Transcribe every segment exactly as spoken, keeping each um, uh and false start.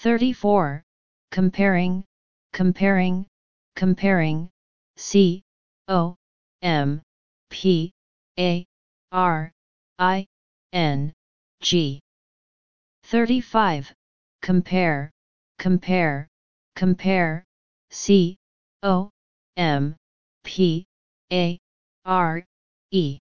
thirty-four. Comparing, comparing, comparing, C O M P A R I N G. thirty-five. Compare, compare, compare, C O M P A R E.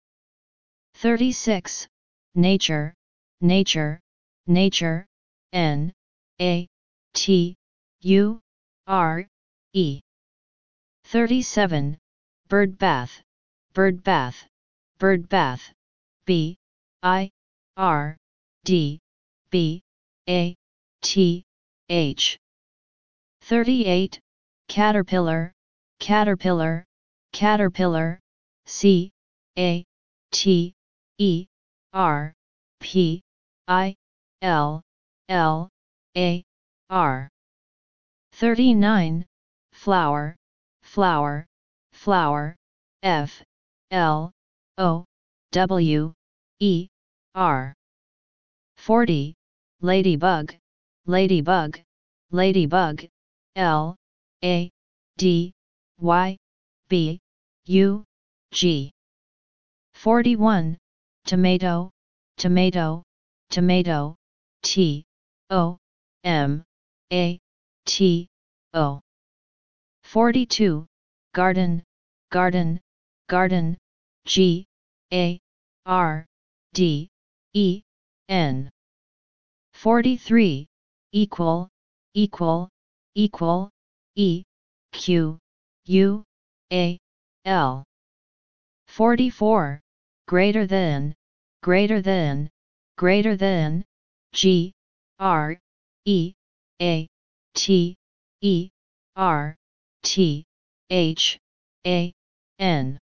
thirty-six. Nature, nature, nature, N A T U R E. thirty-seven. Bird bath, bird bath, bird bath, B I R D B A T H. thirty-eight. Caterpillar, caterpillar, caterpillar, C A T E R P I L L A R. thirty-nine. Flower, flower, flower, F L O W E R. forty. Ladybug, ladybug, ladybug, L A D Y B U G. forty-one. Tomato, tomato, tomato, T O M A T O. forty-two. Garden, garden, garden, G A R D E N. forty-three. Equal, equal, equal, E Q U A L. forty-four. Greater than, greater than, greater than, G R E A T E R T H A N.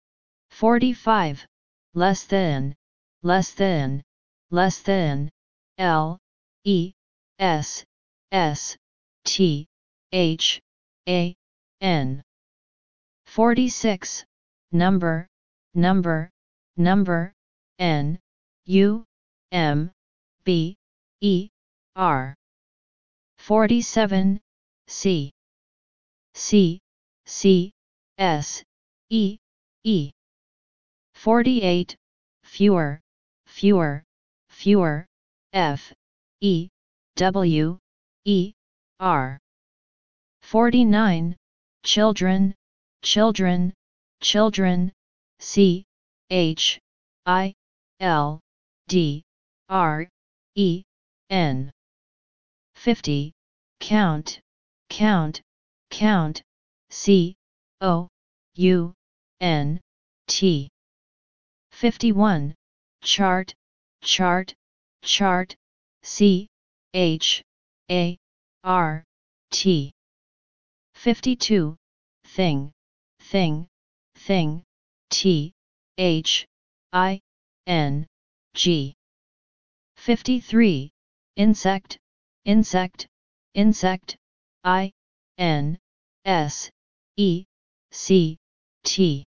forty-five. Less than, less than, less than, L E S S T H A N. forty-six. Number, number, number, N U M B E R. forty-seven. C C C S E E. forty-eight. Fewer, fewer, fewer, F E W E R. forty-nine. Children, children, children, C H I L D R E N. fifty. Count, count, count, C O U N T. fifty-one. Chart, chart, chart, C H A R T. fifty-two. Thing, thing, thing, T H I N G. fifty-three. Insect, insect, insect, I N S E C T.